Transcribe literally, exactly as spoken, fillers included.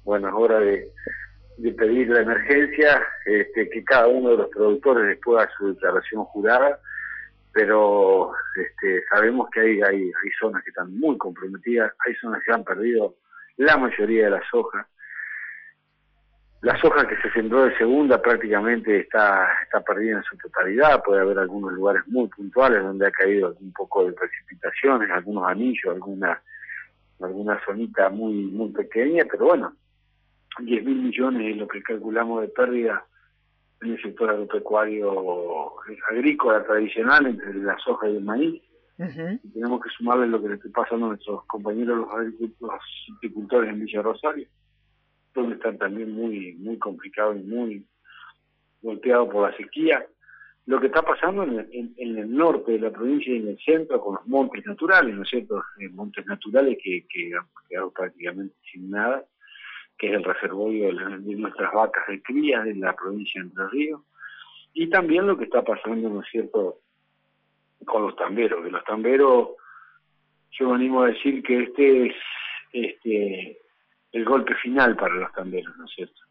bueno, es hora de, de pedir la emergencia, este, que cada uno de los productores después haga su declaración jurada, pero este, sabemos que hay, hay, hay zonas que están muy comprometidas, hay zonas que han perdido la mayoría de la soja. La soja que se sembró de segunda prácticamente está, está perdida en su totalidad. Puede haber algunos lugares muy puntuales donde ha caído un poco de precipitaciones, algunos anillos, alguna alguna zonita muy muy pequeña, pero bueno, diez mil millones es lo que calculamos de pérdida en el sector agropecuario agrícola tradicional entre la soja y el maíz. Uh-huh. Y tenemos que sumarle lo que le está pasando a nuestros compañeros los agricultores, los agricultores en Villa Rosario, donde están también muy muy complicados y muy golpeados por la sequía. Lo que está pasando en el, en, en el norte de la provincia y en el centro con los montes naturales, ¿no es cierto? Eh, montes naturales que, que han quedado prácticamente sin nada, que es el reservorio de, la, de nuestras vacas de cría de la provincia de Entre Ríos. Y también lo que está pasando, ¿no es cierto?, con los tamberos, que los tamberos, yo animo a decir que este es este el golpe final para los tamberos, ¿no es cierto?